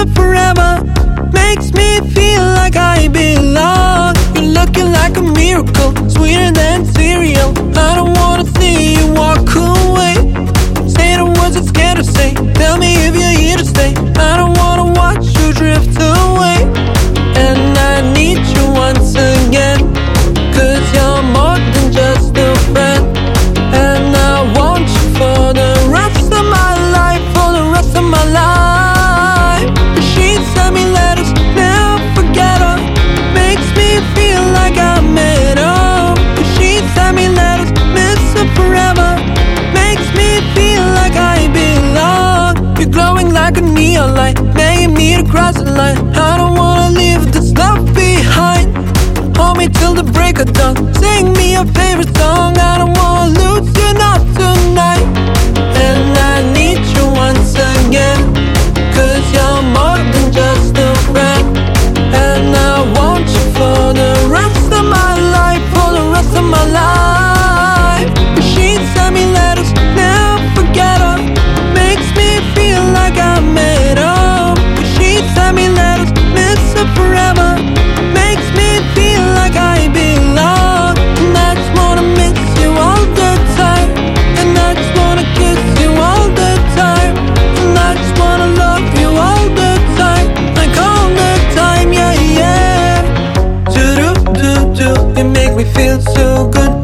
her forever. Makes me feel like I belong. You're looking like a miracle, sweeter than cereal. I don't wanna see you walk away. Say the words I'm scared to say. Tell me if you're here to stay. I don't wanna watch you drift away. And I need you once again, 'cause you're more than just a friend. And I want you for the rest of my life, for the rest of my life. She sent me letters, never forget her. Makes me feel like I met her. She sent me letters, miss her forever. Makes me feel like I belong. You're glowing like a neon light, begging me to cross the line. I don't wanna leave this love behind. Hold me till the break of dawn. Sing me your favorite song. I don't wanna lose you, not tonight. And I need you once again, 'cause you're more than just a friend. And I want you for the rest of my life, for the rest of my life. She sent me letters, never forget her. Makes me feel like I met her. She sent me letters, miss her forever. Makes me feel like I belong. And I just wanna miss you all the time. And I just wanna kiss you all the time. And I just wanna love you all the time. Like all the time, yeah, yeah. Do-do-do-do, you make me feel so good.